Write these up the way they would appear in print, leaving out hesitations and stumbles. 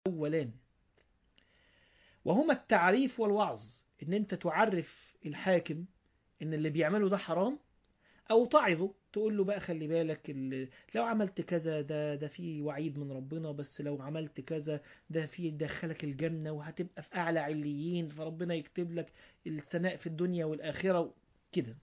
أولان، وهما التعريف والوعظ. إن أنت تعرف الحاكم إن اللي بيعمله ده حرام، أو تعظه تقول له بقى خلي بالك لو عملت كذا ده في وعيد من ربنا، بس لو عملت كذا ده في يدخلك الجنة وهتبقى في أعلى عليين، فربنا يكتب لك الثناء في الدنيا والآخرة كده.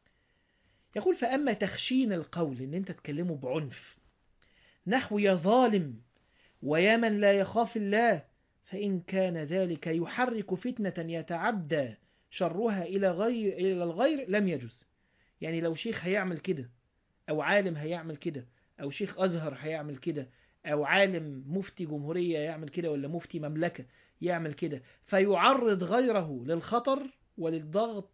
يقول فأما تخشين القول، إن أنت تكلمه بعنف نحو يا ظالم ويا من لا يخاف الله، فإن كان ذلك يحرك فتنة يتعدى شرها إلى الغير لم يجز. يعني لو شيخ هيعمل كده، أو عالم هيعمل كده، أو شيخ أزهر هيعمل كده، أو عالم مفتي جمهورية يعمل كده، ولا مفتي مملكة يعمل كده، فيعرض غيره للخطر وللضغط،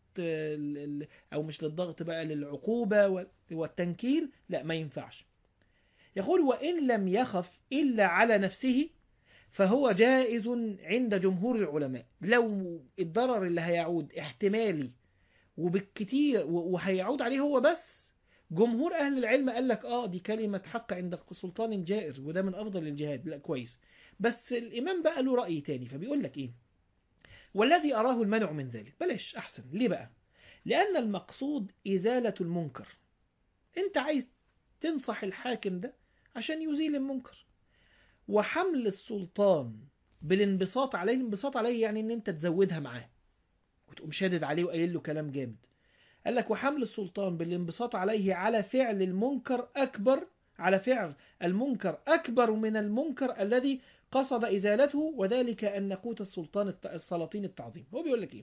أو مش للضغط بقى، للعقوبة والتنكيل، لا ما ينفعش. يقول وإن لم يخف إلا على نفسه فهو جائز عند جمهور العلماء. لو الضرر اللي هيعود احتمالي وبالكتير وهيعود عليه هو بس، جمهور أهل العلم قال لك دي كلمة حق عند سلطان جائر، وده من أفضل الجهاد، لا كويس. بس الإمام بقى له رأي تاني، فبيقول لك إيه؟ والذي أراه المنع من ذلك، بلاش أحسن. ليه بقى؟ لأن المقصود إزالة المنكر. أنت عايز تنصح الحاكم ده عشان يزيل المنكر، وحمل السلطان بالانبساط عليه. الانبساط عليه يعني ان انت تزودها معاه وتقوم شادد عليه وقايل له كلام جامد. قال لك وحمل السلطان بالانبساط عليه على فعل المنكر أكبر، على فعل المنكر أكبر من المنكر الذي قصد إزالته، وذلك أن قوت السلاطين التعظيم. هو بيقول لك إيه؟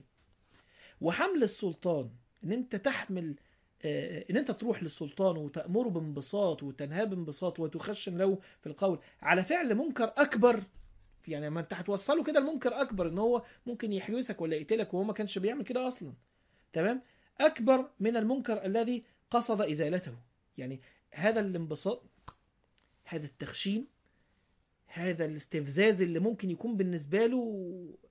وحمل السلطان، إن أنت تحمل، إن أنت تروح للسلطان وتأمره بانبساط وتنهاه بانبساط وتخشن له في القول على فعل منكر أكبر. يعني ما أنت هتوصله كده المنكر أكبر، إن هو ممكن يحبسك ولا يقتلك وهو ما كانش بيعمل كده أصلا. تمام؟ أكبر من المنكر الذي قصد إزالته. يعني هذا الانبساط، هذا التخشين، هذا الاستفزاز اللي ممكن يكون بالنسبة له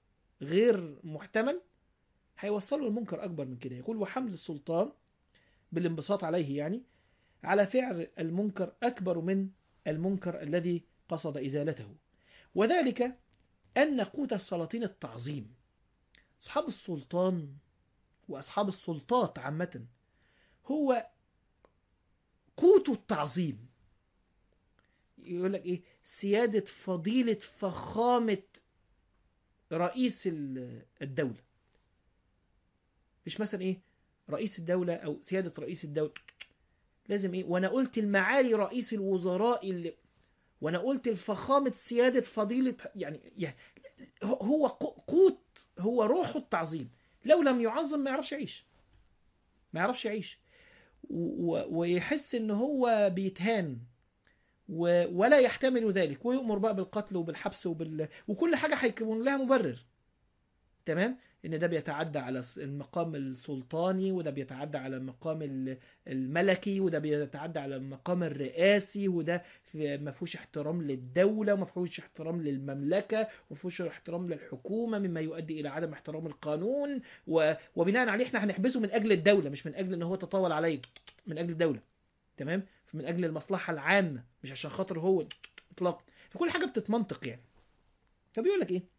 غير محتمل، هيوصله المنكر أكبر من كده. يقول وحمل السلطان بالانبساط عليه، يعني على فعل المنكر أكبر من المنكر الذي قصد إزالته، وذلك أن قوت السلاطين التعظيم. أصحاب السلطان وأصحاب السلطات عامة هو قوت التعظيم. يقول لك إيه؟ سيادة فضيلة فخامة رئيس الدولة. مش مثلا إيه رئيس الدولة أو سيادة رئيس الدولة، لازم إيه وأنا قلت المعالي رئيس الوزراء وأنا قلت الفخامة سيادة فضيلة، يعني هو قوت، هو روح التعظيم. لو لم يعظم ما يعرفش يعيش، ما يعرفش يعيش، ويحس ان هو بيتهان ولا يحتمل ذلك، ويؤمر بقى بالقتل وبالحبس وكل حاجة هيكون لها مبرر. تمام؟ ان ده بيتعدى على المقام السلطاني، وده بيتعدى على المقام الملكي، وده بيتعدى على المقام الرئاسي، وده ما فيهوش احترام للدولة، وما فيهوش احترام للمملكة، وما فيهوش احترام للحكومة، مما يؤدي الى عدم احترام القانون، وبناء عليه احنا هنحبسه من اجل الدولة، مش من اجل ان هو تطاول عليه، من اجل الدولة. تمام؟ من اجل المصلحة العامة، مش عشان خاطر هو اطلاقا. فكل حاجة بتتمنطق يعني. فبيقول لك ايه؟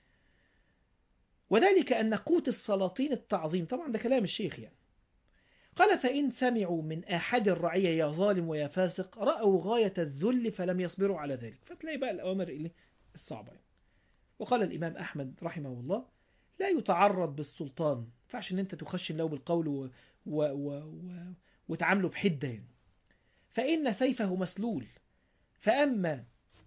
وذلك أن قوت السلاطين التعظيم. طبعا ده كلام الشيخ يعني. قال فإن سمعوا من أحد الرعية يا ظالم ويا فاسق رأوا غاية الذل فلم يصبروا على ذلك. فتلاقي بقى الأوامر اللي الصعبة يعني. وقال الإمام أحمد رحمه الله لا يتعرض بالسلطان، فعش ان انت تخشن له بالقول وتعامله بحدة يعني. فإن سيفه مسلول. فأما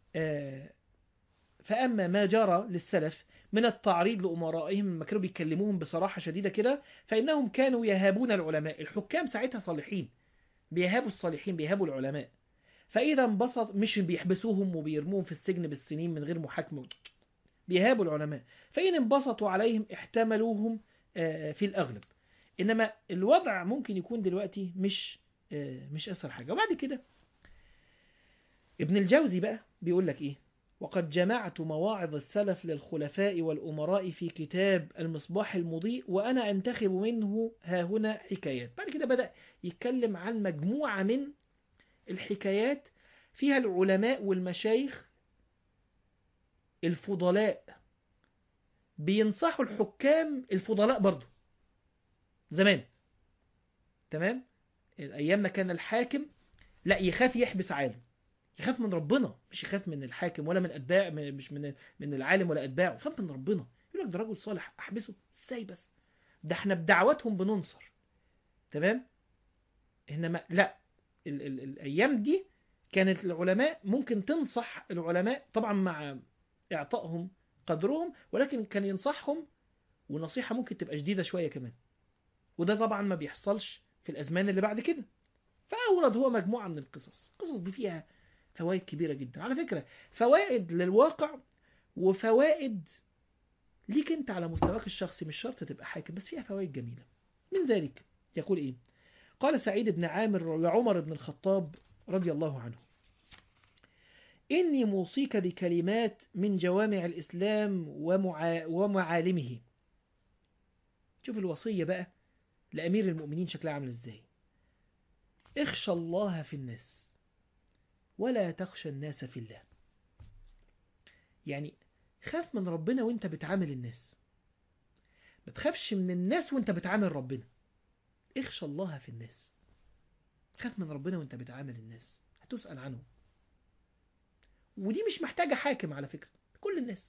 فأما ما جرى للسلف من التعريض لأمرائهم لما كانوا بيكلموهم بصراحة شديدة كده، فإنهم كانوا يهابون العلماء. الحكام ساعتها صالحين، بيهابوا الصالحين، بيهابوا العلماء. فإذا انبسط، مش بيحبسوهم وبيرموهم في السجن بالسنين من غير محاكمة، بيهابوا العلماء. فإن انبسطوا عليهم احتملوهم في الأغلب. إنما الوضع ممكن يكون دلوقتي مش أسهل حاجة. وبعد كده ابن الجوزي بقى بيقول لك إيه؟ وقد جمعت مواعظ السلف للخلفاء والأمراء في كتاب المصباح المضيء، وأنا أنتخب منه هاهنا حكايات. بعد كده بدأ يتكلم عن مجموعة من الحكايات فيها العلماء والمشايخ الفضلاء بينصحوا الحكام الفضلاء برضو زمان. تمام. ايام ما كان الحاكم لا يخاف يحبس عالم، يخاف من ربنا، مش يخاف من الحاكم ولا من اتباع، مش من العالم ولا اتباعه، يخاف من ربنا. يقول لك ده راجل صالح احبسه ازاي بس، ده احنا بدعواتهم بننصر. تمام. انما لا، ال الايام دي كانت العلماء ممكن تنصح العلماء طبعا مع اعطائهم قدرهم، ولكن كان ينصحهم ونصيحة ممكن تبقى شديدة شوية كمان. وده طبعا ما بيحصلش في الازمان اللي بعد كده. فاورد هو مجموعة من القصص دي فيها فوائد كبيرة جدا على فكرة، فوائد للواقع وفوائد ليك انت على مستواك الشخصي، مش شرط تبقى حاكم، بس فيها فوائد جميلة. من ذلك يقول ايه؟ قال سعيد بن عامر لعمر بن الخطاب رضي الله عنه: إني موصيك بكلمات من جوامع الإسلام ومعالمه. شوف الوصية بقى لأمير المؤمنين شكلها عامل ازاي: اخشى الله في الناس ولا تخشى الناس في الله. يعني خاف من ربنا وانت بتعامل الناس، ما تخافش من الناس وانت بتعامل ربنا. اخشى الله في الناس، خاف من ربنا وانت بتعامل الناس، هتسأل عنه. ودي مش محتاجة حاكم على فكرة، كل الناس.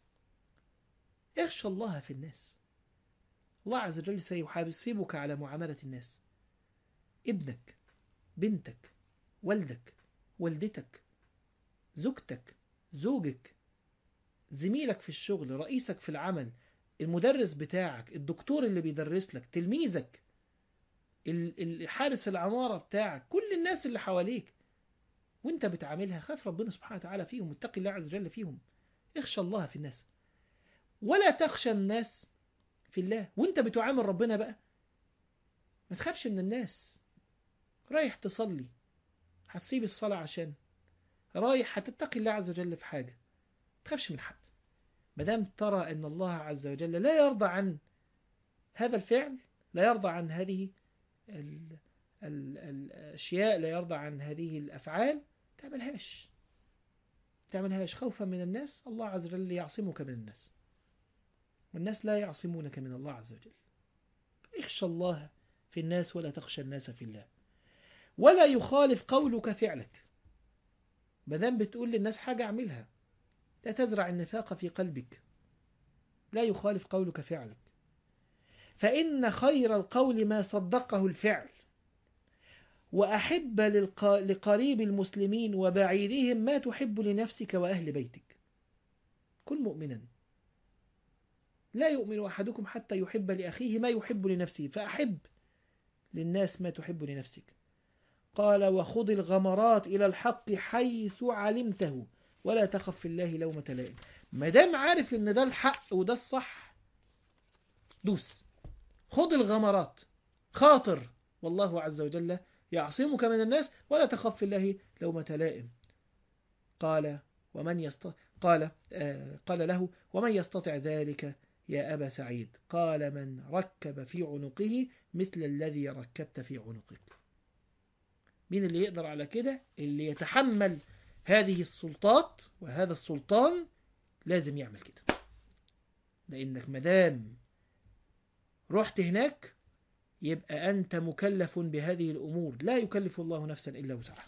اخشى الله في الناس. الله عز وجل سيحاسبك على معاملة الناس. ابنك، بنتك، والدك، والدتك، زوجتك، زوجك، زميلك في الشغل، رئيسك في العمل، المدرس بتاعك، الدكتور اللي بيدرس لك، تلميذك، الحارس العمارة بتاعك، كل الناس اللي حواليك وانت بتعاملها، خاف ربنا سبحانه وتعالى فيهم، واتقي الله عز وجل فيهم. اخشى الله في الناس ولا تخشى الناس في الله. وانت بتعامل ربنا بقى ما تخافش من الناس. رايح تصلي هتسيب الصلاة عشان رايح هتتقي الله عز وجل في حاجة، ما تخافش من حد. مادام ترى ان الله عز وجل لا يرضى عن هذا الفعل، لا يرضى عن هذه الأشياء، لا يرضى عن هذه الأفعال، تعملهاش خوفا من الناس. الله عز وجل يعصمك من الناس، والناس لا يعصمونك من الله عز وجل. اخشى الله في الناس ولا تخشى الناس في الله. ولا يخالف قولك فعلك. مادام بتقول للناس حاجة اعملها، لا تزرع النفاق في قلبك. لا يخالف قولك فعلك، فإن خير القول ما صدقه الفعل. وأحب لقريب المسلمين وبعيدهم ما تحب لنفسك وأهل بيتك. كن مؤمنا، لا يؤمن أحدكم حتى يحب لأخيه ما يحب لنفسه، فأحب للناس ما تحب لنفسك. قال: وخذ الغمرات إلى الحق حيث علمته ولا تخف في الله لومة لائم. ما دام عارف ان ده الحق وده الصح، دوس، خذ الغمرات، خاطر، والله عز وجل يعصمك من الناس ولا تخف في الله لومة لائم. قال قال له: ومن يستطع ذلك يا أبا سعيد؟ قال: من ركب في عنقه مثل الذي ركبت في عنقك. مين اللي يقدر على كده؟ اللي يتحمل هذه السلطات وهذا السلطان لازم يعمل كده. لأنك مدام رحت هناك يبقى أنت مكلف بهذه الأمور، لا يكلف الله نفسا إلا وسعها.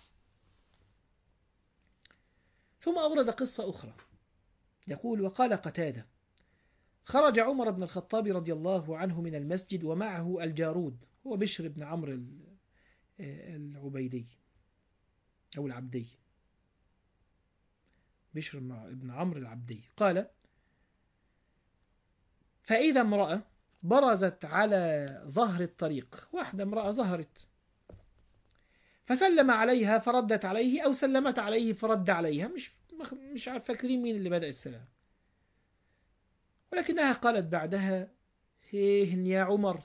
ثم أورد قصة أخرى يقول: وقال قتادة: خرج عمر بن الخطاب رضي الله عنه من المسجد ومعه الجارود، هو بشر بن عمرو العبيدي أو العبدي، بشر بن عمرو العبدي. قال: فإذا امرأة برزت على ظهر الطريق، واحدة امرأة ظهرت، فسلم عليها فردت عليه، أو سلمت عليه فرد عليها، مش عارف فاكرين مين اللي بدأ السلام. ولكنها قالت بعدها: هيه يا عمر،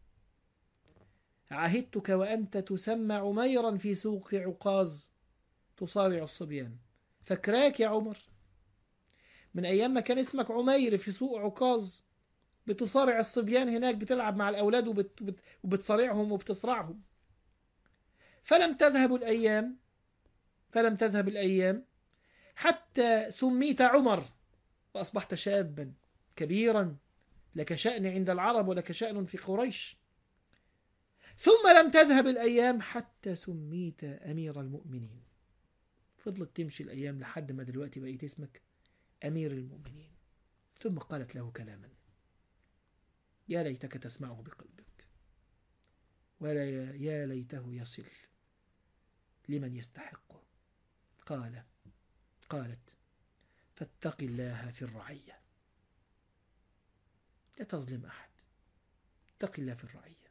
عهدتك وأنت تسمى عميرا في سوق عكاظ تصارع الصبيان. فاكراك يا عمر من أيام ما كان اسمك عمير في سوق عكاظ، بتصارع الصبيان هناك، بتلعب مع الأولاد وبتصارعهم وبتصرعهم. فلم تذهب الأيام حتى سميت عمر، وأصبحت شابا كبيرا لك شأن عند العرب ولك شأن في قريش. ثم لم تذهب الأيام حتى سميت أمير المؤمنين. فضلت تمشي الأيام لحد ما دلوقتي بقيت اسمك أمير المؤمنين. ثم قالت له كلاما يا ليتك تسمعه بقلبك، ولا يا ليته يصل لمن يستحقه. قالت فاتق الله في الرعية، لا تظلم أحد، اتق الله في الرعية.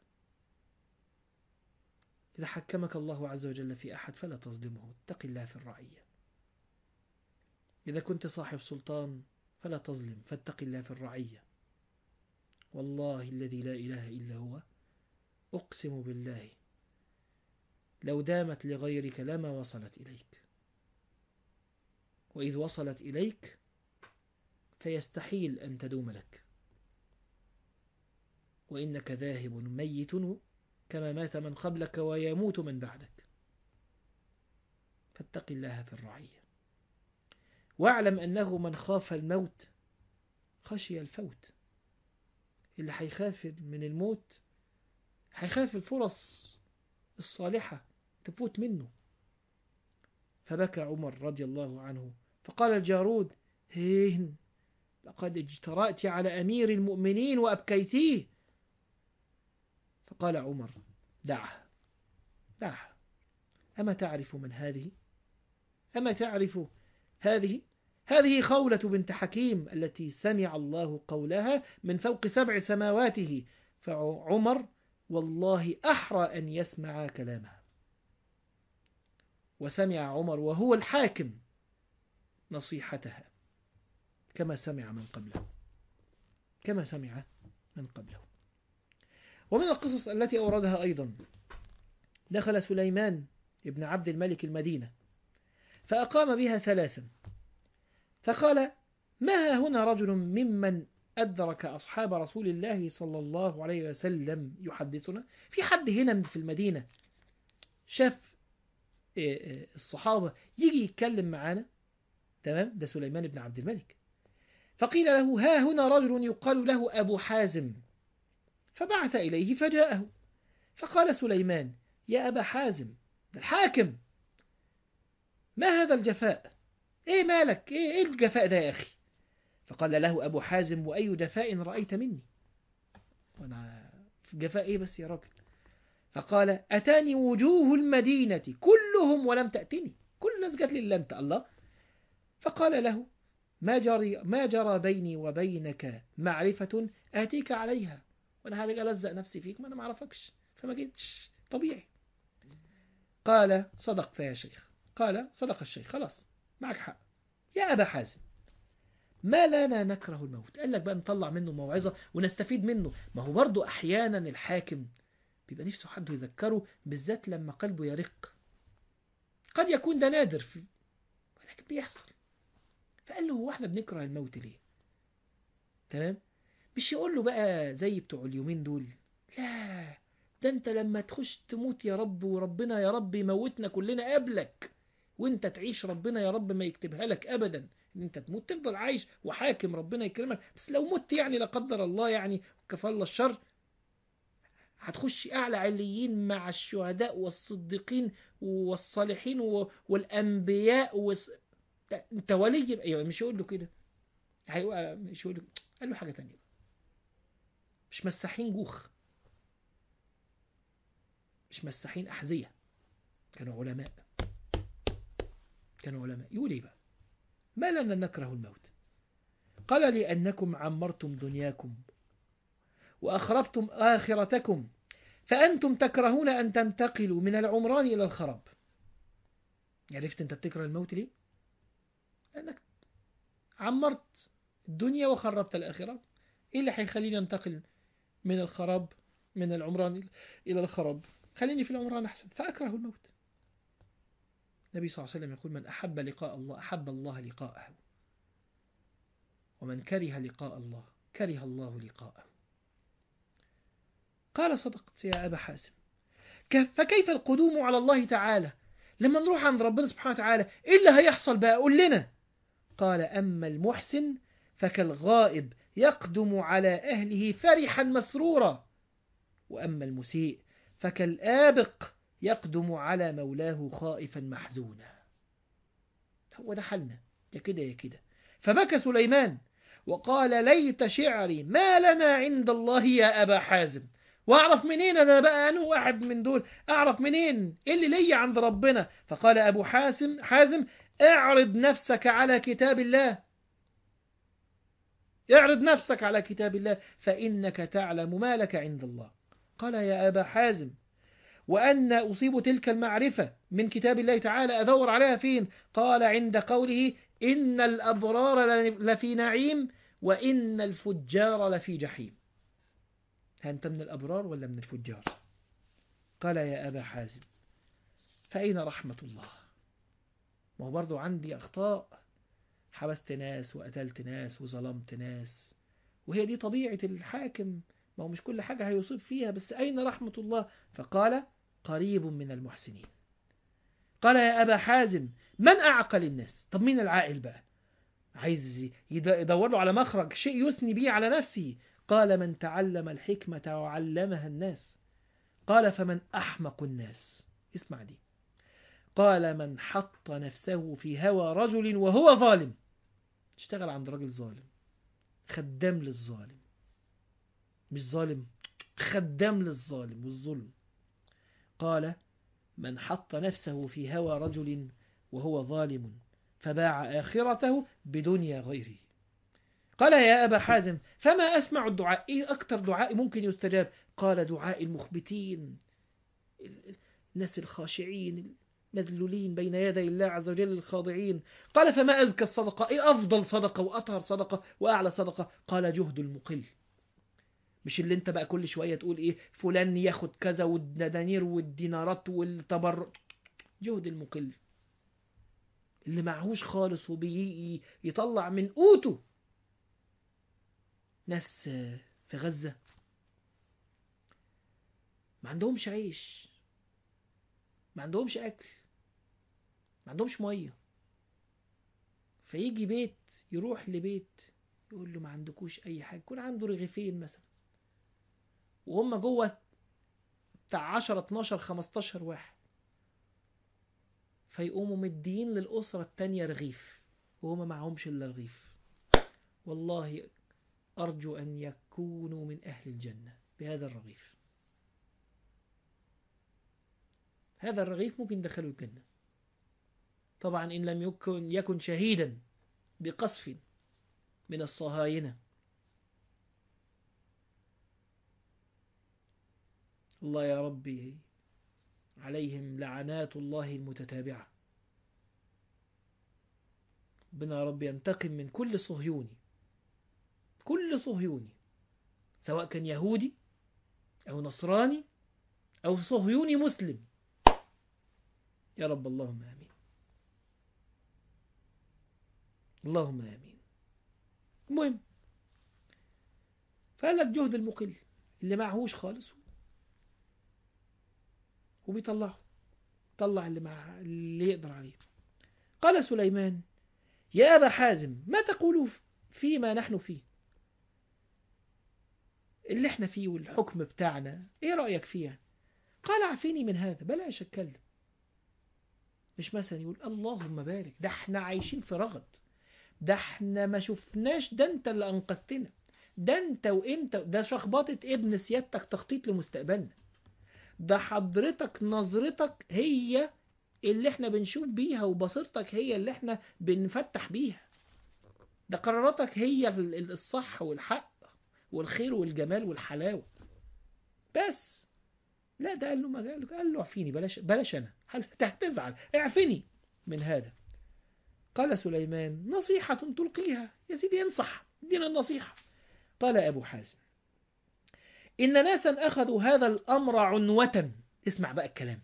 إذا حكمك الله عز وجل في أحد فلا تظلمه، اتق الله في الرعية. إذا كنت صاحب سلطان فلا تظلم، فاتق الله في الرعية. والله الذي لا إله إلا هو أقسم بالله لو دامت لغيرك لما وصلت إليك، وإذ وصلت إليك فيستحيل أن تدوم لك، وإنك ذاهب ميت كما مات من قبلك ويموت من بعدك. فاتق الله في الرعية، واعلم أنه من خاف الموت خشي الفوت. اللي هيخاف من الموت هيخاف الفرص الصالحة تفوت منه. فبكى عمر رضي الله عنه فقال الجارود هين لقد اجترأت على أمير المؤمنين وأبكيتيه. فقال عمر دعها، أما تعرف من هذه؟ أما تعرف هذه خولة بنت حكيم التي سمع الله قولها من فوق 7 سماواته. فعمر والله أحرى أن يسمع كلامها. وسمع عمر وهو الحاكم نصيحتها كما سمع من قبله. ومن القصص التي أوردها أيضا دخل سليمان ابن عبد الملك المدينة فأقام بها 3 فقال ما ها هنا رجل ممن أدرك أصحاب رسول الله صلى الله عليه وسلم يحدثنا. في حد هنا في المدينة شاف الصحابة يجي يتكلم معانا؟ تمام، ده سليمان بن عبد الملك. فقيل له ها هنا رجل يقال له أبو حازم، فبعث إليه فجاءه. فقال سليمان يا أبا حازم الحاكم ما هذا الجفاء؟ إيه مالك؟ إيه الجفاء ده يا أخي؟ فقال له أبو حازم وأي جفاء رأيت مني؟ وأنا جفاء إيه بس يا راجل؟ فقال أتاني وجوه المدينة كلهم ولم تأتني، كل الناس جات لي إلا أنت. الله. فقال له ما جرى بيني وبينك معرفة آتيك عليها، وأنا هذا ألزق نفسي فيك، ما أنا ما أعرفكش فما جيتش طبيعي. قال صدقت يا شيخ. قال صدق الشيخ، خلاص معك حق يا أبا حازم، ما لنا نكره الموت. قال لك بقى نطلع منه موعظة ونستفيد منه. ما هو برضو أحيانا الحاكم بيبقى نفسه حد يذكره، بالذات لما قلبه يرق. قد يكون ده نادر ولكن بيحصل. فقال له هو احنا بنكره الموت ليه؟ تمام، مش يقول له بقى زي بتوع اليومين دول لا ده انت لما تخش تموت يا رب وربنا يا رب يموتنا كلنا قبلك، وانت تعيش ربنا يا رب ما يكتبها لك ابدا ان انت تموت، تفضل عايش وحاكم ربنا يكرمك. بس لو مت يعني لا قدر الله يعني كفى الله الشر، هتخش اعلى عليين مع الشهداء والصديقين والصالحين والانبياء انت ولي. ايوه مش يقول له كده، مش يقول له، قال له حاجه ثانيه، مش مساحين جوخ، مش مساحين أحذية، كانوا علماء. يقول إيه بقى؟ ما لنا نكره الموت؟ قال لأنكم عمرتم دنياكم وأخربتم آخرتكم، فأنتم تكرهون أن تنتقلوا من العمران إلى الخراب. عرفت أنت بتكره الموت ليه؟ لأنك عمرت الدنيا وخربت الآخرة. إيه اللي هيخليني أنتقل من الخراب، من العمران إلى الخراب؟ خليني في العمران أحسن، فأكره الموت. النبي صلى الله عليه وسلم يقول من أحب لقاء الله أحب الله لقاءه، ومن كره لقاء الله كره الله لقاءه. قال صدقت يا أبا حازم، فكيف القدوم على الله تعالى لما نروح عند ربنا سبحانه وتعالى؟ إيه اللي هيحصل بقى؟ قول لنا. قال أما المحسن فكالغائب يقدم على أهله فرحا مسرورا، وأما المسيء فكالآبق يقدم على مولاه خائفا محزونا. هو ده حالنا، يا كده يا كده. فبكى سليمان وقال ليت شعري ما لنا عند الله يا أبا حازم. وأعرف منين أنا بقى أنا واحد من دول؟ أعرف منين إيه اللي لي عند ربنا؟ فقال أبو حازم اعرض نفسك على كتاب الله، اعرض نفسك على كتاب الله فإنك تعلم ما لك عند الله. قال يا أبا حازم وأن أصيب تلك المعرفة من كتاب الله تعالى أدور عليها فين؟ قال عند قوله إن الأبرار لفي نعيم وإن الفجار لفي جحيم. أنت من الأبرار ولا من الفجار؟ قال يا أبا حازم فأين رحمة الله؟ ما هو برضو عندي أخطاء، حبست ناس وقتلت ناس وظلمت ناس، وهي دي طبيعة الحاكم، ما هو مش كل حاجة هيصيب فيها، بس أين رحمة الله؟ فقال قريب من المحسنين. قال يا أبا حازم من أعقل الناس؟ طب مين العاقل بقى؟ عايز يدور له على مخرج شيء يثني به على نفسه. قال من تعلم الحكمة وعلمها الناس. قال فمن أحمق الناس؟ اسمع دي. قال من حط نفسه في هوى رجل وهو ظالم، اشتغل عند راجل ظالم، خدام للظالم، مش ظالم، خدام للظالم والظلم. قال من حط نفسه في هوى رجل وهو ظالم فباع آخرته بدنيا غيره. قال يا أبا حازم فما أسمع الدعاء؟ إيه أكتر دعاء ممكن يستجاب؟ قال دعاء المخبتين، الناس الخاشعين المذلولين بين يدي الله عز وجل الخاضعين. قال فما أزكى الصدقة؟ إيه أفضل صدقة وأطهر صدقة وأعلى صدقة؟ قال جهد المقل. مش اللي انت بقى كل شوية تقول ايه فلان ياخد كذا والدنانير والدينارات والتبرع. جهد المقل اللي معهوش خالص وبيطلع من قوته. ناس في غزة ما عندهمش عيش، ما عندهمش أكل، ما عندهمش مية، فيجي بيت يروح لبيت يقول له ما عندكوش أي حاجة، يكون عنده رغيفين مثلا وهم جوه بتاع 10 12 15 واحد، فيقوموا مدين للأسرة التانية رغيف وهم معهمش إلا رغيف. والله أرجو أن يكونوا من أهل الجنة بهذا الرغيف. هذا الرغيف ممكن دخلوا الجنة طبعا إن لم يكن شهيدا بقصف من الصهاينة. الله يا ربي عليهم لعنات الله المتتابعة. ربنا يا رب ينتقم من كل صهيوني، كل صهيوني سواء كان يهودي أو نصراني أو صهيوني مسلم، يا رب اللهم آمين، اللهم آمين. المهم فقال لك جهد المقل اللي معهوش خالص وبيطلعه، طلع اللي يقدر عليه. قال سليمان يا أبا حازم ما تقول فيما نحن فيه، اللي احنا فيه والحكم بتاعنا ايه رأيك فيه؟ قال اعفيني من هذا، بلاش اتكلم. مش مثلا يقول اللهم بارك، ده احنا عايشين في رغد، ده احنا ما شفناش، ده انت اللي انقذتنا، ده انت وانت، ده شخبطة ابن سيادتك تخطيط لمستقبلنا، ده حضرتك نظرتك هي اللي احنا بنشوف بيها وبصيرتك هي اللي احنا بنفتح بيها، ده قراراتك هي الصح والحق والخير والجمال والحلاوة. بس لا ده قال له ما قال له اعفيني، بلاش انا هتزعل، اعفني من هذا. قال سليمان نصيحة تلقيها يا سيدي، انصح دين النصيحة. قال أبو حازم إن ناسا أخذوا هذا الأمر عنوة. اسمع بقى الكلام،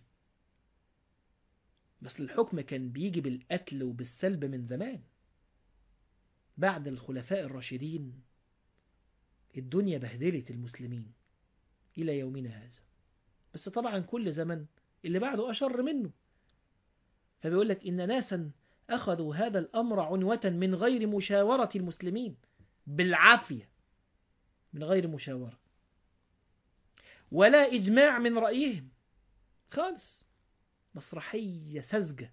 بس الحكم كان بيجي بالقتل وبالسلب من زمان، بعد الخلفاء الراشدين الدنيا بهدلت المسلمين إلى يومنا هذا، بس طبعا كل زمن اللي بعده أشر منه. فبيقول لك إن ناسا أخذوا هذا الأمر عنوة من غير مشاورة المسلمين، بالعافية من غير مشاورة ولا إجماع من رأيهم خالص، مسرحية ساذجة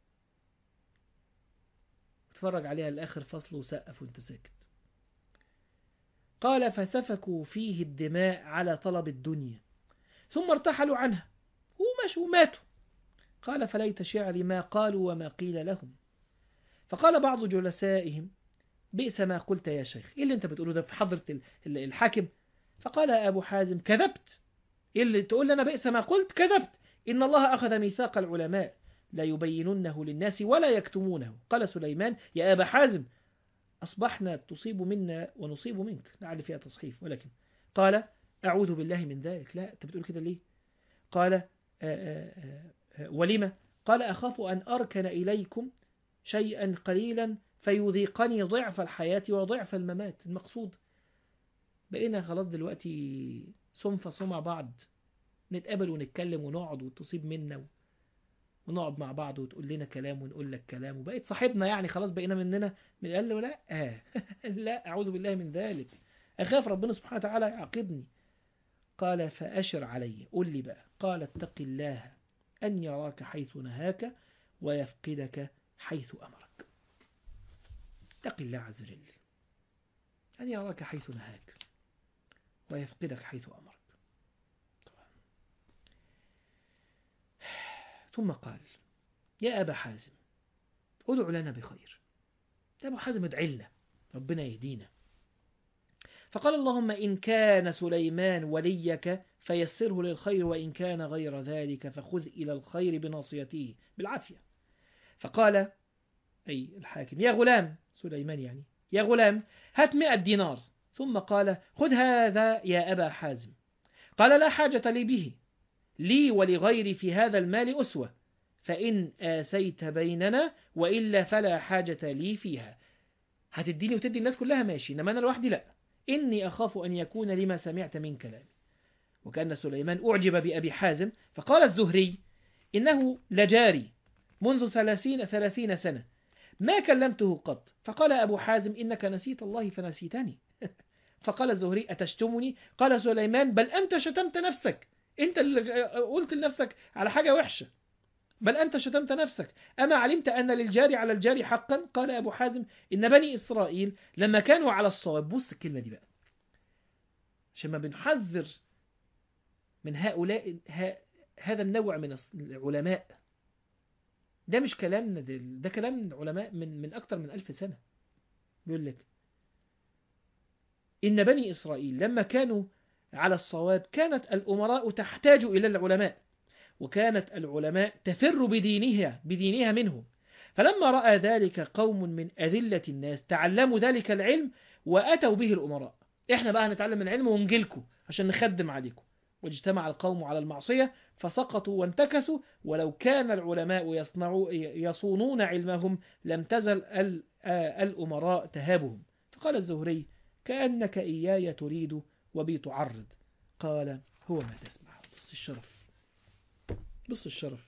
اتفرج عليها لآخر فصل وسقف وانت ساكت. قال فسفكوا فيه الدماء على طلب الدنيا ثم ارتحلوا عنها ومشوا وماتوا. قال فليت شعري ما قالوا وما قيل لهم. فقال بعض جلسائهم بئس ما قلت يا شيخ، ايه اللي انت بتقوله ده في حضرة الحاكم؟ فقال أبو حازم كذبت، ايه اللي تقول لنا بئس ما قلت؟ كذبت، إن الله أخذ ميثاق العلماء لا يبيننه للناس ولا يكتمونه. قال سليمان يا أبا حازم أصبحنا تصيب منا ونصيب منك، لعل فيها تصحيف، ولكن قال أعوذ بالله من ذلك. لا أنت بتقول كده ليه؟ قال ولما؟ قال أخاف أن أركن إليكم شيئا قليلا فيذيقني ضعف الحياة وضعف الممات. المقصود بقينا خلاص دلوقتي صنف مع بعض، نتقابل ونتكلم ونقعد وتصيب منا ونقعد مع بعض وتقول لنا كلام ونقول لك كلام وبقيت صاحبنا، يعني خلاص بقينا مننا. قال له لا لا أعوذ بالله من ذلك، أخاف ربنا سبحانه وتعالى يعاقبني. قال فأشر علي، قل لي بقى. قال اتق الله أن يراك حيث نهاك ويفقدك حيث أمرك. اتق الله عز وجل أن يراك حيث نهاك ويفقدك حيث أمرك. ثم قال يا أبا حازم ادع لنا بخير. يا أبو حازم ادع لنا ربنا يهدينا. فقال اللهم إن كان سليمان وليك فيسره للخير وإن كان غير ذلك فخذ إلى الخير بناصيته بالعافية. فقال أي الحاكم يا غلام، سليمان يعني، يا غلام هات 100 دينار. ثم قال خذ هذا يا أبا حازم. قال لا حاجة لي به، لي ولغيري في هذا المال أسوة، فإن آسيت بيننا وإلا فلا حاجة لي فيها. هتديني وتدي الناس كلها ماشي، إنما أنا لوحدي لا، إني أخاف أن يكون لما سمعت من كلامي. وكأن سليمان أعجب بأبي حازم. فقال الزهري إنه لجاري منذ 30 سنة ما كلمته قط. فقال أبو حازم إنك نسيت الله فنسيتني. فقال الزهري أتشتمني؟ قال سليمان بل أنت شتمت نفسك، أنت اللي قلت لنفسك على حاجة وحشة، بل أنت شتمت نفسك. أما علمت أن للجار على الجار حقا؟ قال أبو حازم إن بني إسرائيل لما كانوا على الصواب. بص الكلمة دي بقى عشان ما بنحذر من هؤلاء هذا النوع من العلماء. ده مش كلامنا، ده كلام العلماء من أكثر من 1000 سنة. بيقول لك إن بني إسرائيل لما كانوا على الصواب كانت الأمراء تحتاج إلى العلماء، وكانت العلماء تفر بدينها منهم. فلما رأى ذلك قوم من أذلة الناس تعلموا ذلك العلم وأتوا به الأمراء. إحنا بقى هنتعلم العلم ونجيلكم عشان نخدم عليكم. واجتمع القوم على المعصية فسقطوا وانتكسوا، ولو كان العلماء يصونون علمهم لم تزل الأمراء تهابهم. فقال الزهري كأنك إياي تريد وبي تعرض. قال هو ما تسمع. بص الشرف، بص الشرف.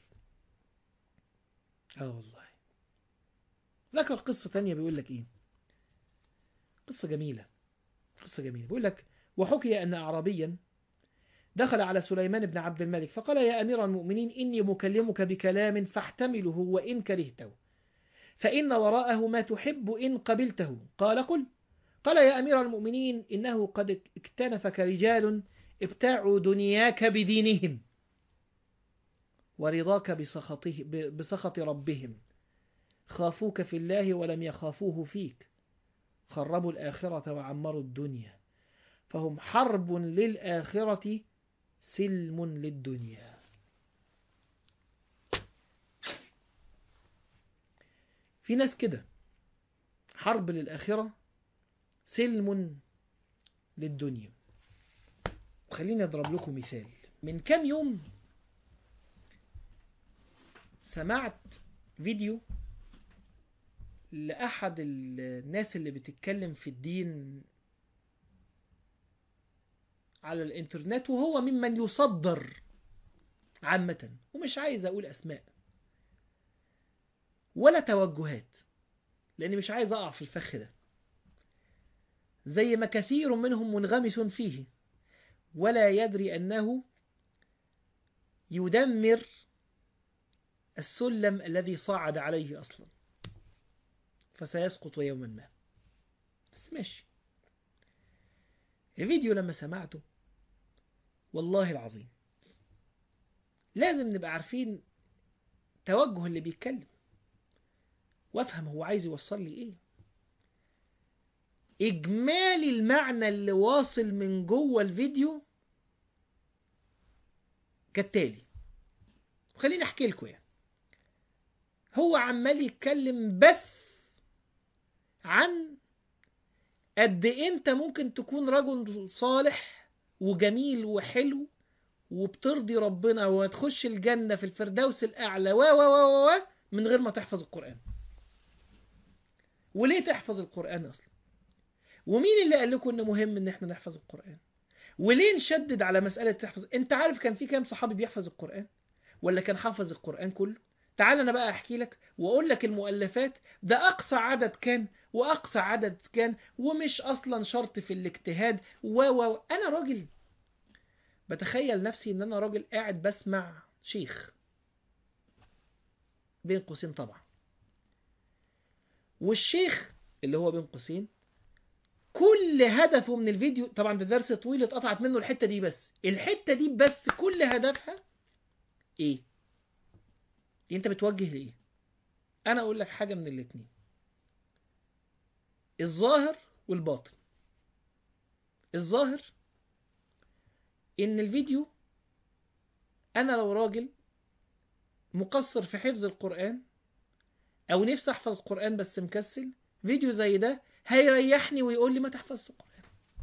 والله ذكر قصة تانية بيقول لك إيه، قصة جميلة، قصة جميلة. بيقول لك وحكي أن أعرابيا دخل على سليمان بن عبد الملك فقال يا أمير المؤمنين إني مكلمك بكلام فاحتمله وإن كرهته، فإن وراءه ما تحب إن قبلته. قال قل. قال يا أمير المؤمنين إنه قد اكتنفك رجال ابتاعوا دنياك بدينهم ورضاك بسخط ربهم، خافوك في الله ولم يخافوه فيك، خربوا الآخرة وعمروا الدنيا، فهم حرب للآخرة سلم للدنيا. في ناس كده حرب للآخرة سلم للدنيا. خليني أضرب لكم مثال. من كام يوم سمعت فيديو لأحد الناس اللي بتتكلم في الدين على الانترنت، وهو ممن يصدر عامة، ومش عايز أقول أسماء ولا توجهات لأني مش عايز أقع في الفخ ده. زي ما كثير منهم منغمس فيه ولا يدري أنه يدمر السلم الذي صعد عليه أصلا، فسيسقط يوما ما. بس ماشي. الفيديو لما سمعته والله العظيم لازم نبقى عارفين توجه اللي بيتكلم، وافهم هو عايز يوصل لي ايه. اجمالي المعنى اللي واصل من جوه الفيديو كالتالي، خليني احكي لكم يعني. هو عمال يتكلم بس عن قد إيه انت ممكن تكون رجل صالح وجميل وحلو وبترضي ربنا وهتخش الجنة في الفردوس الأعلى و من غير ما تحفظ القرآن. وليه تحفظ القرآن أصلا؟ ومين اللي قال لكم إنه مهم إن احنا نحفظ القرآن؟ وليه نشدد على مسألة تحفظ؟ انت عارف كان في كام صحابي بيحفظ القرآن؟ ولا كان حافظ القرآن كله؟ تعال أنا بقى أحكي لك وأقول لك المؤلفات، ده أقصى عدد كان وأقصى عدد كان، ومش أصلا شرط في الاجتهاد أنا راجل بتخيل نفسي إن أنا راجل قاعد بسمع شيخ بين قوسين طبعا، والشيخ اللي هو بين قوسين كل هدفه من الفيديو، طبعا ده درس طويل اتقطعت منه الحتة دي بس، الحتة دي بس كل هدفها ايه؟ انت بتوجه ليه؟ انا اقول لك حاجة من الاتنين، الظاهر والباطن. الظاهر ان الفيديو انا لو راجل مقصر في حفظ القرآن او نفسي احفظ قرآن بس مكسل، فيديو زي ده هيريحني ويقول لي ما تحفظش القرآن.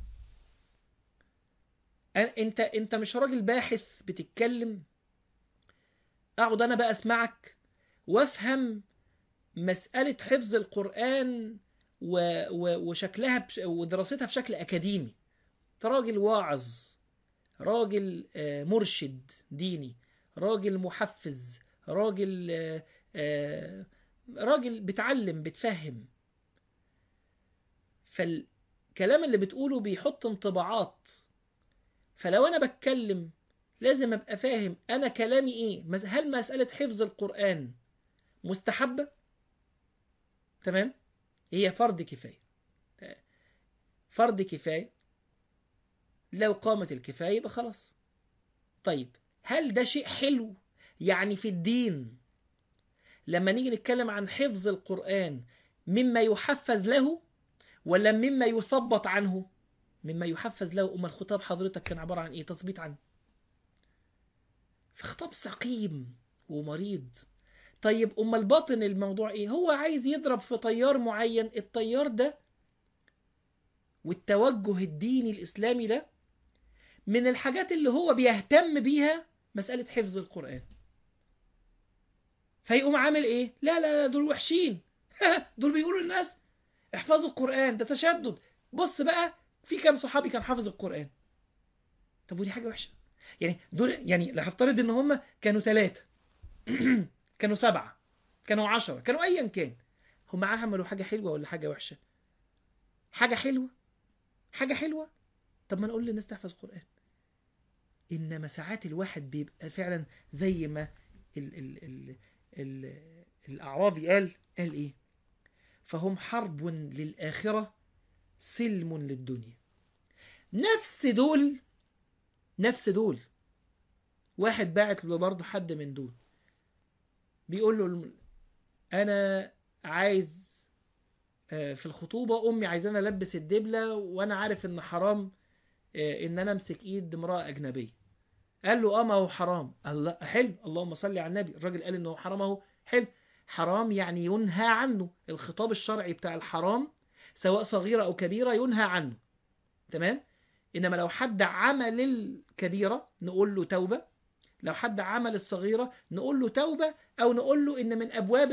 انت مش راجل باحث بتتكلم اقعد انا بقى اسمعك وافهم مسألة حفظ القرآن وشكلها ودراستها بشكل أكاديمي. انت راجل واعظ، راجل مرشد ديني، راجل محفز، راجل راجل بتعلم بتفهم. فالكلام اللي بتقوله بيحط انطباعات، فلو أنا بتكلم لازم أبقى فاهم أنا كلامي إيه. هل مسألة حفظ القرآن مستحبة؟ تمام، هي فرض كفاية. فرض كفاية، لو قامت الكفاية يبقى خلاص. طيب هل ده شيء حلو؟ يعني في الدين لما نيجي نتكلم عن حفظ القرآن مما يحفز له ولا مما يثبط عنه؟ مما يحفز له. أما الخطاب حضرتك كان عبارة عن إيه؟ تثبيت عنه. فخطاب سقيم ومريض. طيب أما الباطن الموضوع إيه؟ هو عايز يضرب في تيار معين، التيار ده والتوجه الديني الإسلامي ده من الحاجات اللي هو بيهتم بيها مسألة حفظ القرآن. فيقوم عامل ايه؟ لا لا لا دول وحشين دول بيقولوا للناس احفظوا القرآن، ده تشدد. بص بقى في كام صحابي كان حافظ القرآن. طب ودي حاجة وحشة؟ يعني دول، يعني لا هفترض ان هم كانوا 3 كانوا 7 كانوا 10 كانوا ايا كان، هم عملوا حاجة حلوة ولا حاجة وحشة؟ حاجة حلوة. حاجة حلوة. طب ما نقول للناس تحفظ القرآن. إنما ساعات الواحد بيبقى فعلا زي ما ال ال ال ال الأعرابي قال إيه؟ فهم حرب للآخرة سلم للدنيا. نفس دول واحد باعت له برضه حد من دول بيقول له أنا عايز في الخطوبة أمي عايزانا ألبس الدبلة وأنا عارف إن حرام إن أنا أمسك إيد امرأة أجنبية. قال له ما هو حرام. الله حلو، اللهم صل على النبي. الراجل قال انه حرام اهو، حلو. حرام يعني ينهى عنه. الخطاب الشرعي بتاع الحرام سواء صغيرة او كبيرة ينهى عنه، تمام. انما لو حد عمل الكبيرة نقول له توبة، لو حد عمل الصغيرة نقول له توبة، او نقول له ان من ابواب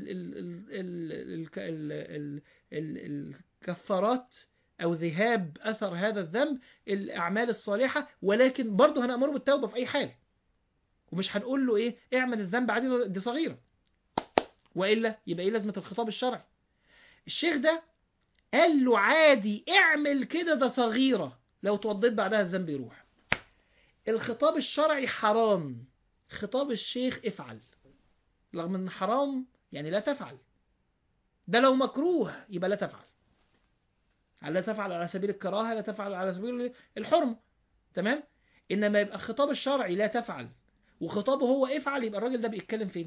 الكفارات أو ذهاب أثر هذا الذنب الأعمال الصالحة، ولكن برضه هنأمره بالتوبة في أي حال. ومش هنقول له إيه اعمل الذنب عادي دي صغيرة، وإلا يبقى إيه لازمة الخطاب الشرعي؟ الشيخ ده قال له عادي اعمل كده، ده صغيرة، لو توضيت بعدها الذنب يروح. الخطاب الشرعي حرام، خطاب الشيخ افعل، رغم ان حرام يعني لا تفعل. ده لو مكروه يبقى لا تفعل، لا تفعل على سبيل الكراهة، لا تفعل على سبيل الحرمة، تمام. انما يبقى الخطاب الشرعي لا تفعل وخطابه هو افعل، يبقى الراجل ده بيتكلم فين؟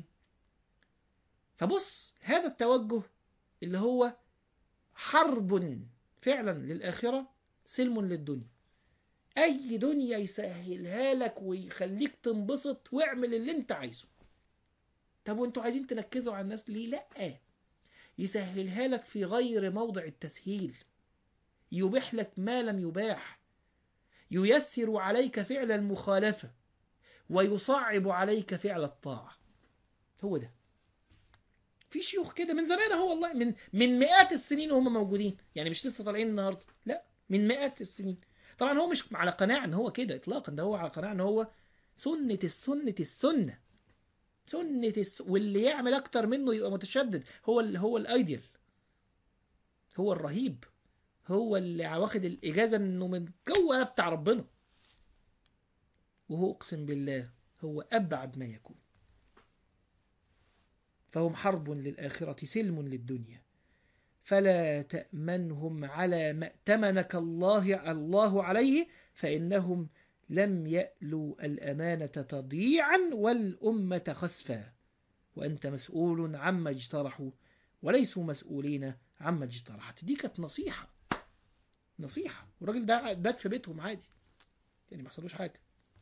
فبص، هذا التوجه اللي هو حرب فعلا للآخرة، سلم للدنيا. أي دنيا يسهلها لك ويخليك تنبسط واعمل اللي انت عايزه. طب وانتوا عايزين تنكزوا على الناس ليه؟ لأ، يسهلها لك في غير موضع التسهيل، يبيح لك ما لم يباح، ييسر عليك فعل المخالفة ويصعب عليك فعل الطاعة. هو ده. في شيوخ كده من زمان اهو، والله من مئات السنين وهم موجودين، يعني مش لسه طالعين النهارده، لا، من مئات السنين. طبعا هو مش على قناعة ان هو كده اطلاقا، ده هو على قناعة ان هو سنة السنة، واللي يعمل اكتر منه يبقى متشدد، هو الايديال، هو الرهيب، هو اللي واخد الاجازة انه من جوه بتاع ربنا. وهو اقسم بالله هو ابعد ما يكون. فهم حرب للآخرة سلم للدنيا، فلا تأمنهم على ما ائتمنك الله عليه، فإنهم لم يألوا الأمانة تضييعا والأمة خسفا، وأنت مسؤول عما اجترحوا وليسوا مسؤولين عما اجترحت. دي كانت نصيحة، والراجل ده بات في بيتهم عادي، يعني ما حصلوش حاجة.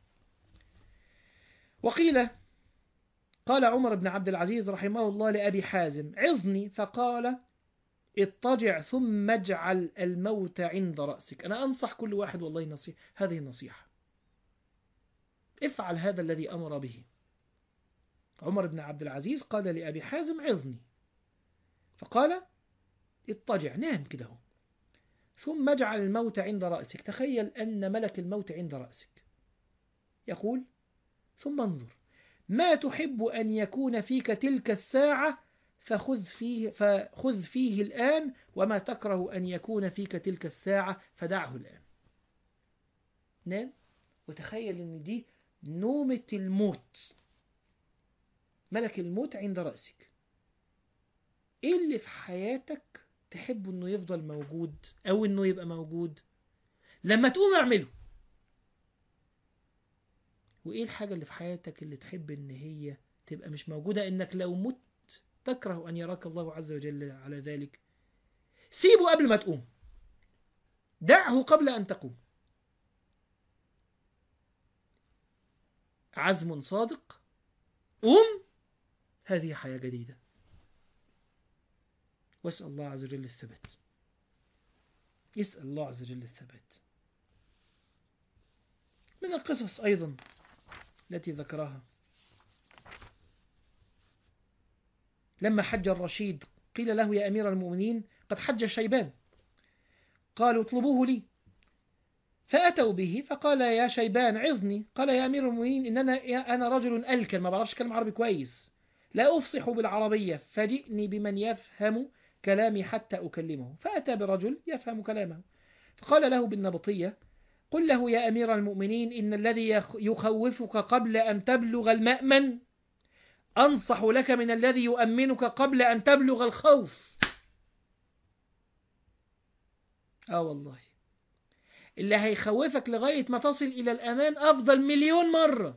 وقيل قال عمر بن عبد العزيز رحمه الله لأبي حازم عظني، فقال اضطجع ثم اجعل الموت عند رأسك. أنا أنصح كل واحد والله نصيحة، هذه النصيحة، افعل هذا الذي أمر به. عمر بن عبد العزيز قال لأبي حازم عظني، فقال اضطجع، نام كده، ثم اجعل الموت عند رأسك. تخيل أن ملك الموت عند رأسك يقول ثم انظر ما تحب أن يكون فيك تلك الساعة فخذ فيه الآن، وما تكره أن يكون فيك تلك الساعة فدعه الآن. نام وتخيل أن دي نومة الموت، ملك الموت عند رأسك. إيه اللي في حياتك تحب أنه يفضل موجود أو أنه يبقى موجود؟ لما تقوم اعمله. وإيه الحاجة اللي في حياتك اللي تحب أن هي تبقى مش موجودة، أنك لو مت تكره أن يراك الله عز وجل على ذلك؟ سيبه قبل ما تقوم، دعه قبل أن تقوم. عزم صادق، قوم، هذه حياة جديدة. واسأل الله عز وجل الثبات، يسأل الله عز وجل الثبات. من القصص أيضا التي ذكرها لما حج الرشيد قيل له يا أمير المؤمنين قد حج شيبان، قالوا اطلبوه لي، فأتوا به فقال يا شيبان عظني. قال يا أمير المؤمنين أنا رجل ألكن، ما بعرفش أتكلم عربي كويس، لا أفصح بالعربية، فجئني بمن يفهم كلامي حتى أكلمه. فأتى برجل يفهم كلامه، فقال له بالنبطية قل له يا أمير المؤمنين إن الذي يخوفك قبل أن تبلغ المأمن أنصح لك من الذي يؤمنك قبل أن تبلغ الخوف. والله اللي هيخوفك لغاية ما تصل إلى الأمان أفضل مليون مرة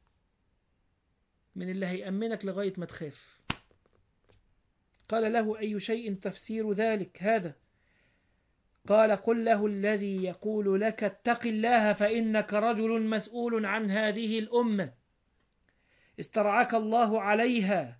من اللي هيأمنك لغاية ما تخاف. قال له أي شيء تفسير ذلك هذا؟ قال قل له الذي يقول لك اتق الله فإنك رجل مسؤول عن هذه الأمة، استرعاك الله عليها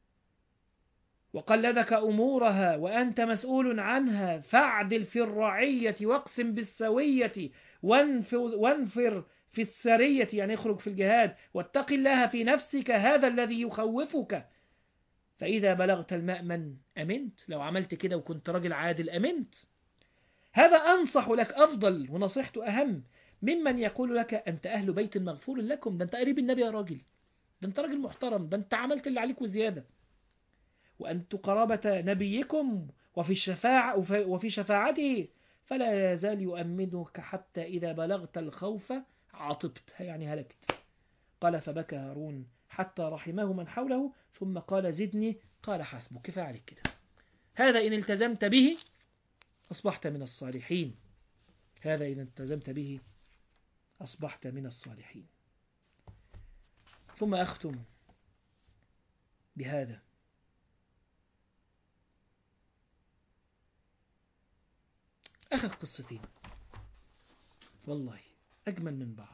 وقلدك أمورها وأنت مسؤول عنها، فاعدل في الرعية واقسم بالسوية وانفر في السرية، يعني اخرج في الجهاد، واتق الله في نفسك هذا الذي يخوفك، فإذا بلغت المأمن أمنت. لو عملت كده وكنت راجل عادل أمنت. هذا أنصح لك أفضل ونصيحته أهم ممن يقول لك أنت أهل بيت مغفور لكم، ده أنت قريب النبي يا راجل، ده أنت راجل محترم، ده أنت عملت اللي عليك وزيادة، وأنت قرابة نبيكم وفي شفاعته فلا يزال يؤمنك حتى إذا بلغت الخوف عطبت، يعني هلكت. قال فبكى هارون حتى رحمه من حوله، ثم قال زدني، قال حسبك، كفاية عليك كده، هذا إن التزمت به أصبحت من الصالحين، هذا إن التزمت به أصبحت من الصالحين. ثم أختم بهذا: أخذ قصتين والله أجمل من بعض.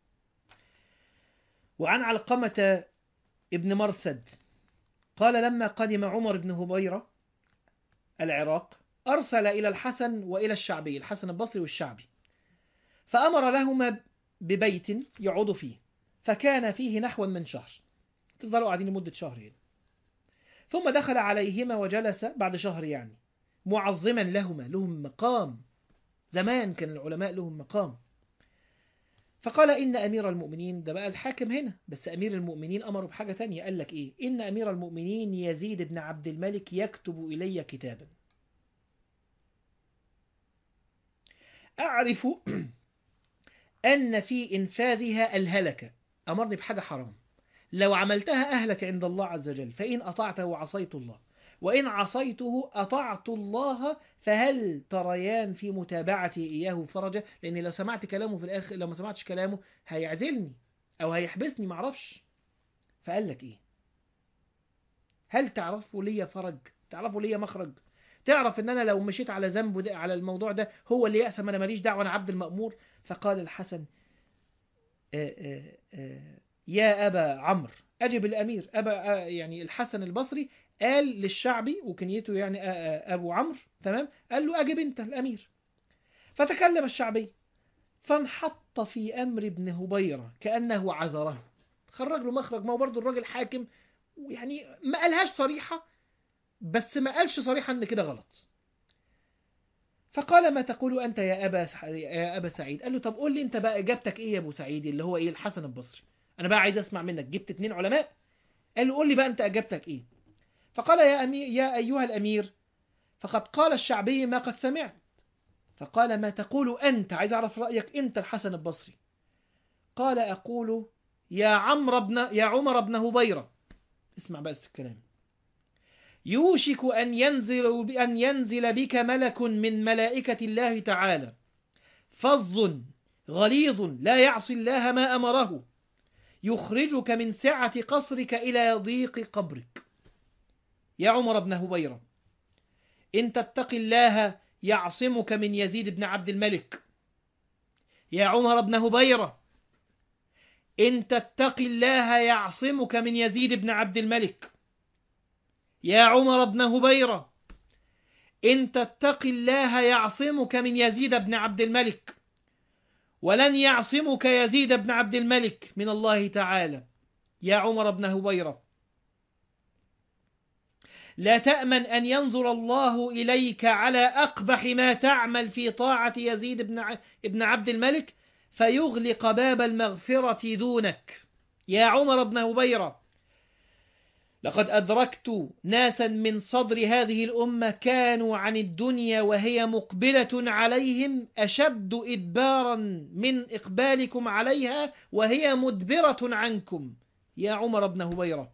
وعن علقمة ابن مرثد قال لما قدم عمر بن هبيرة العراق أرسل إلى الحسن وإلى الشعبي، الحسن البصري والشعبي، فأمر لهما ببيت يعود فيه، فكان فيه نحو من شهر، تفضلوا قاعدين لمدة شهر هنا. ثم دخل عليهما وجلس بعد شهر، يعني معظما لهما، لهم مقام، زمان كان العلماء لهم مقام. فقال إن أمير المؤمنين، ده بقى الحاكم هنا، بس أمير المؤمنين أمره بحاجة تانية، قال لك إيه؟ إن أمير المؤمنين يزيد بن عبد الملك يكتب إلي كتابا أعرف أن في إنفاذها الهلكة، أمرني بحاجة حرام، لو عملتها أهلك عند الله عز وجل، فإن أطعته عصيت الله، وإن عصيته أطعت الله، فهل تريان في متابعتي إياه فرجة؟ لأن لو سمعت كلامه في الآخر، لو ما سمعتش كلامه هيعزلني أو هيحبسني، معرفش. فقال لك إيه؟ هل تعرفوا لي فرج؟ تعرفوا لي مخرج؟ تعرف ان انا لو مشيت على ذنبه ده، على الموضوع ده، هو اللي يأثم، انا ماليش دعوه، انا عبد المأمور. فقال الحسن يا أبا عمرو أجب الأمير. يعني الحسن البصري قال للشعبي، وكنيته يعني أبو عمرو، تمام، قال له أجب أنت الأمير. فتكلم الشعبي فانحط في أمر ابن هبيرة كأنه عذره، خرج له مخرج، ما هو برضه الراجل حاكم، يعني ما قالهاش صريحة، بس ما قالش صريحة ان كده غلط. فقال ما تقول أنت يا أبا سعيد؟ قال له طب قول لي أنت بقى إجابتك إيه يا أبو سعيد، اللي هو إيه الحسن البصري، أنا بقى عايز أسمع منك، جبت 2 علماء. قال له قول لي بقى أنت إجابتك إيه؟ فقال يا أيها الأمير، فقد قال الشعبي ما قد سمعت. فقال ما تقول أنت، عايز أعرف رأيك أنت الحسن البصري. قال أقول يا عمر بن هبيرة، اسمع بس الكلام، يوشك أن ينزل بك ملك من ملائكة الله تعالى فظ غليظ لا يعصي الله ما أمره، يخرجك من سعة قصرك إلى ضيق قبرك. يا عمر بن هبيرة، إن تتق الله يعصمك من يزيد بن عبد الملك. يا عمر بن هبيرة، إن تتق الله يعصمك من يزيد بن عبد الملك. يا عمر بن هبيرة، إن تتق الله يعصمك من يزيد بن عبد الملك، ولن يعصمك يزيد بن عبد الملك من الله تعالى. يا عمر بن هبيرة، لا تأمن أن ينظر الله إليك على أقبح ما تعمل في طاعة يزيد بن عبد الملك فيغلق باب المغفرة دونك. يا عمر بن هبيرة، لقد أدركت ناسا من صدر هذه الأمة كانوا عن الدنيا وهي مقبلة عليهم أشد إدبارا من إقبالكم عليها وهي مدبرة عنكم. يا عمر بن هبيرة،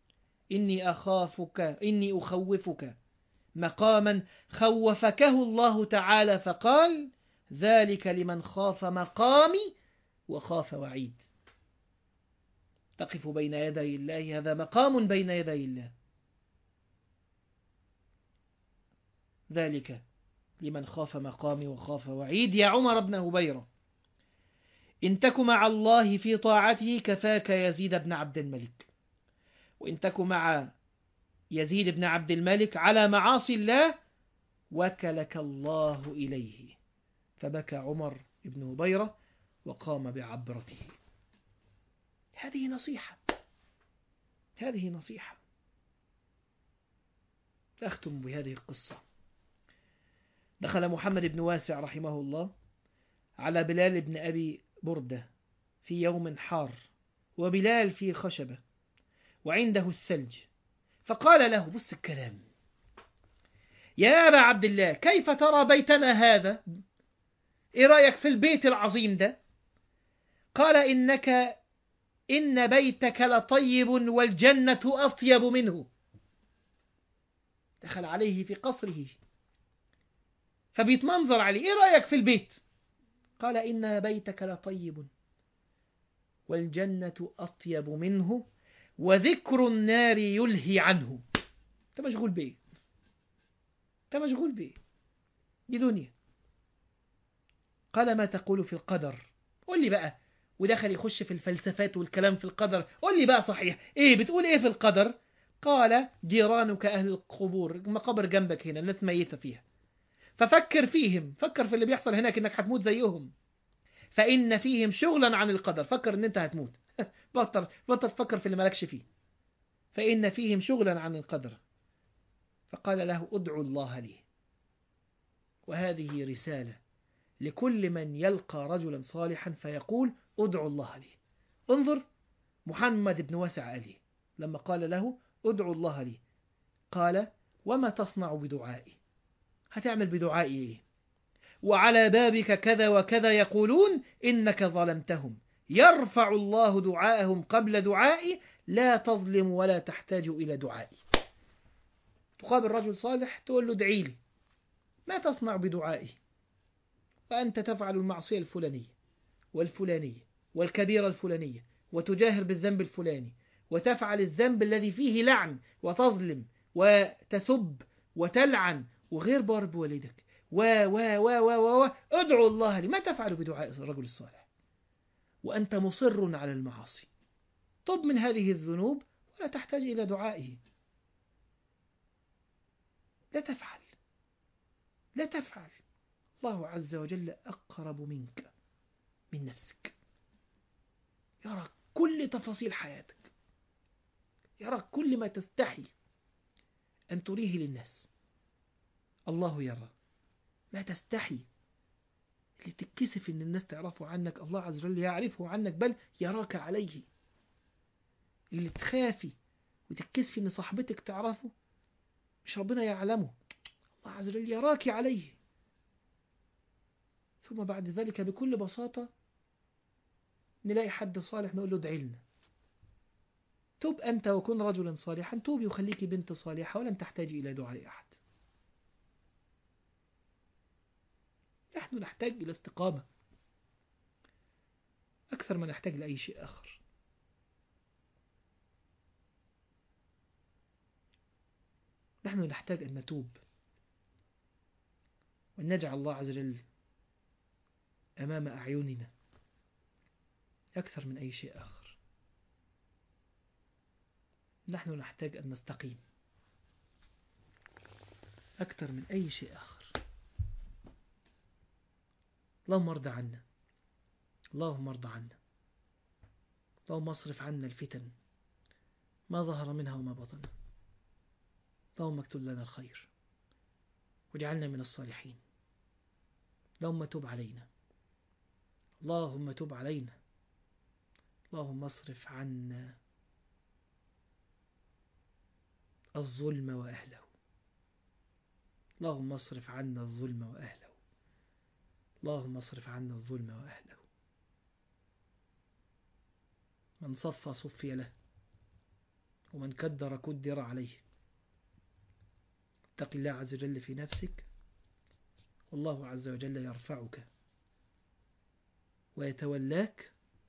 إني أخوفك مقاما خوفكه الله تعالى فقال ذلك لمن خاف مقامي وخاف وعيد. تقف بين يدي الله، هذا مقام بين يدي الله، ذلك لمن خاف مقامي وخاف وعيد. يا عمر بن هبيرة، إن تك مع الله في طاعته كفاك يزيد بن عبد الملك، وإن تك مع يزيد بن عبد الملك على معاصي الله وكلك الله إليه. فبكى عمر بن هبيرة وقام بعبرته. هذه نصيحة، هذه نصيحة. أختم بهذه القصة. دخل محمد بن واسع رحمه الله على بلال بن أبي بردة في يوم حار، وبلال في خشبة وعنده الثلج، فقال له، بص الكلام، يا أبا عبد الله كيف ترى بيتنا هذا؟ إيه رأيك في البيت العظيم ده؟ قال إن بيتك لطيب والجنة أطيب منه. دخل عليه في قصره فبيتمنظر عليه، إيه رأيك في البيت؟ قال إن بيتك لطيب والجنة أطيب منه وذكر النار يلهي عنه. أنت مشغول بيه، أنت مشغول بيه، دي دنيا. قال ما تقول في القدر؟ قل لي بقى. ودخل يخش في الفلسفات والكلام في القدر. قل لي بقى صحيح إيه بتقول إيه في القدر؟ قال جيرانك أهل القبور، مقابر جنبك هنا الناس ميتة فيها، ففكر فيهم، فكر في اللي بيحصل هناك إنك هتموت زيهم، فإن فيهم شغلا عن القدر. فكر إن أنت هتموت بطل تفكر في اللي مالكش فيه، فإن فيهم شغلا عن القدر. فقال له ادعوا الله لي. وهذه رسالة لكل من يلقى رجلا صالحا فيقول ادعوا الله لي. انظر محمد بن واسع عليه لما قال له ادعوا الله لي، قال وما تصنع بدعائي؟ هتعمل بدعائي ايه؟ وعلى بابك كذا وكذا يقولون إنك ظلمتهم، يرفع الله دعاءهم قبل دعائي، لا تظلم ولا تحتاج إلى دعائي. تقابل رجل صالح تقول له ادعي لي، ما تصنع بدعائي؟ فأنت تفعل المعصية الفلانية والفلانية والكبيرة الفلانية، وتجاهر بالذنب الفلاني، وتفعل الذنب الذي فيه لعن، وتظلم وتسب وتلعن وغير بار بوالدك ادعو الله لي. ما تفعل بدعاء الرجل الصالح وأنت مصر على المعاصي؟ طب من هذه الذنوب ولا تحتاج إلى دعائه. لا تفعل، لا تفعل. الله عز وجل أقرب منك من نفسك، يرى كل تفاصيل حياتك، يرى كل ما تستحي أن تريه للناس. الله يرى ما تستحي، اللي تتكسف إن الناس تعرفه عنك الله عز وجل يعرفه عنك، بل يراك عليه. اللي تخافي وتتكسفي إن صاحبتك تعرفه، مش ربنا يعلمه، الله عز وجل يراك عليه. ثم بعد ذلك بكل بساطة نلاقي حد صالح نقول له ادعي لنا. توب أنت وكن رجلا صالحا، توبي وخليك بنت صالحة ولن تحتاج إلى دعاء أحد. نحن نحتاج إلى استقامة أكثر ما نحتاج لأي شيء آخر. نحن نحتاج أن نتوب وأن نجعل الله عز وجل أمام أعيننا أكثر من أي شيء آخر. نحن نحتاج أن نستقيم أكثر من أي شيء آخر. اللهم ارض عنا، اللهم ارض عنا، اللهم اصرف عنا الفتن ما ظهر منها وما بطن، اللهم اكتب لنا الخير واجعلنا من الصالحين. اللهم تب علينا، اللهم تب علينا، اللهم اصرف عنا الظلم وأهله، اللهم اصرف عنا الظلم وأهله، اللهم اصرف عنا الظلم وأهله. من صف صفي له ومن كدر كدر عليه. اتق الله عز وجل في نفسك والله عز وجل يرفعك ويتولاك،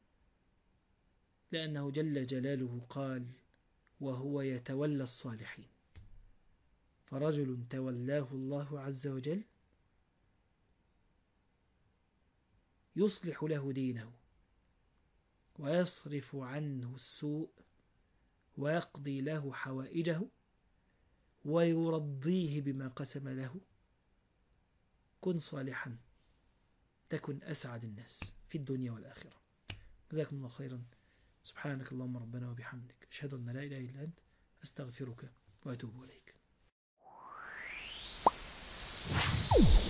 لأنه جل جلاله قال وهو يتولى الصالحين. فرجل تولاه الله عز وجل يصلح له دينه ويصرف عنه السوء ويقضي له حوائجه ويرضيه بما قسم له. كن صالحا تكن أسعد الناس في الدنيا والآخرة. جزاكم الله خيرا. سبحانك اللهم ربنا وبحمدك، أشهد أن لا إله إلا أنت، أستغفرك وأتوب إليك.